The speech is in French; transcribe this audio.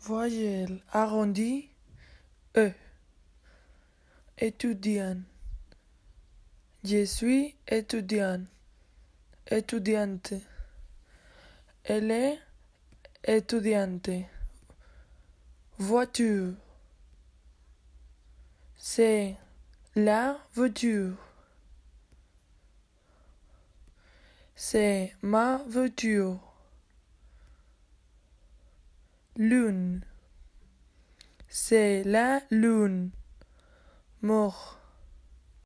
Voyelle arrondie E. Étudiant. Je suis étudiant. Étudiante. Elle est étudiante. Voiture. C'est la voiture. C'est ma voiture. Lune. C'est la lune. Mort.